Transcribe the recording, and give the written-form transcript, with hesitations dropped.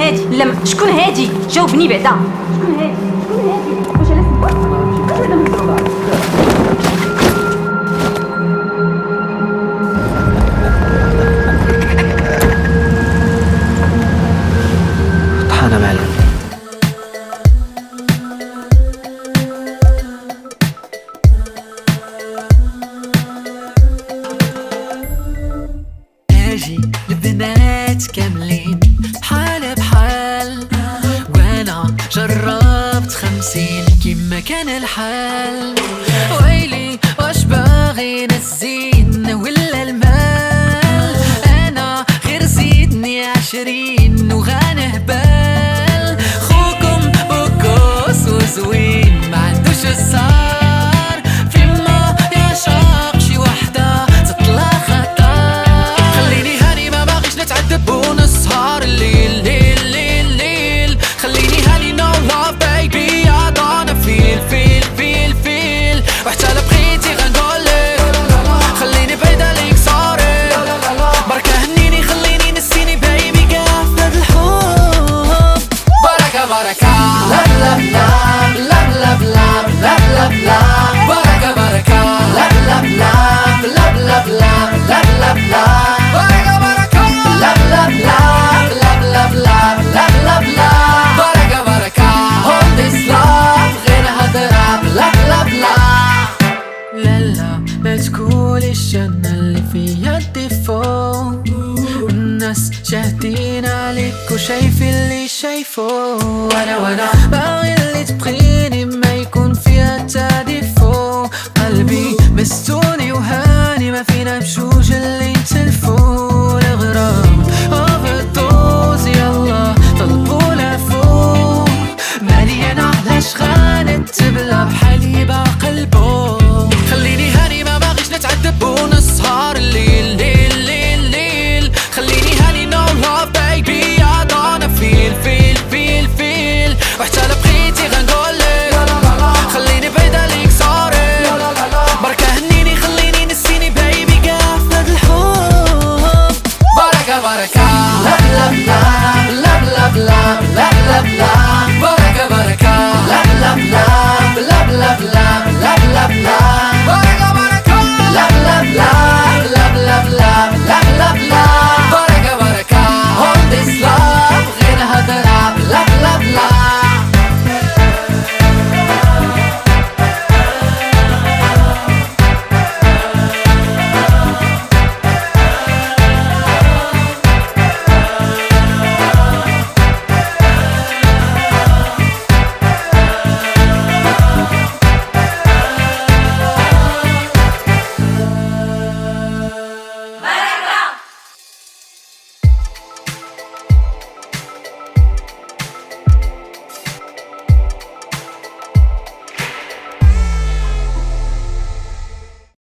هادي؟ لا شكون هادي؟ جاوبني بعدا. شكون هادي؟ واش على سبا؟ واش هذا من الصوت؟ طحانة معلم. اجي البنات كاملين بحال بحال، وانا جربت 50 كيما كان الحال. ويلي واش باغي الزين ولا المال؟ انا غير زيدني 20 وغنهبال. خوكم بوكوس وزوين ما عندوش الصار، فيما يعشق شي وحده تطلع خطر. خليني هاني ما باغيش نتعذب ونسهر الليل ليل ليل ليل. خليني هاني no love baby I don't feel feel feel feel. وحتى لا بغيتي غنقولك خليني بعيد عليك صاري. بركة هنيني خليني نسيني baby كاع في هاد الحب. بركة بركة لا لا لا لا لا لا لا لا لا. بركة بركة لا لا لا لا لا لا لا لا لا. بركة بركة لا لا لا لا لا لا لا لا لا. بركة بركة all this love غير هضرة بلا بلا بلا. لا لا ما تقوليش انا اللي فيا الديفو، الناس شاهدين عليك وشايفين اللي شايفه. وانا باغي اللي تبغيني ما يكون فيها تا ديفو. قلبي مستوني وهاني ما فينا بجوج اللي نتلفو. الغرام اوفردوز يلا طلبوا لفوق. مالي انا علاش غنتبلا بحالي بقلبو. خليني هاني ما باغيش نتعذب ونسهر الليل ليل ليل ليل. خليني هاني no love baby I don't feel feel feel feel. وحتى لا بغيتي غنقولك خليني بعيد عليك صاري. بركة هنيني خليني نسيني baby كاع في هاد الحب. بركة بركة لا لا لا لا لا لا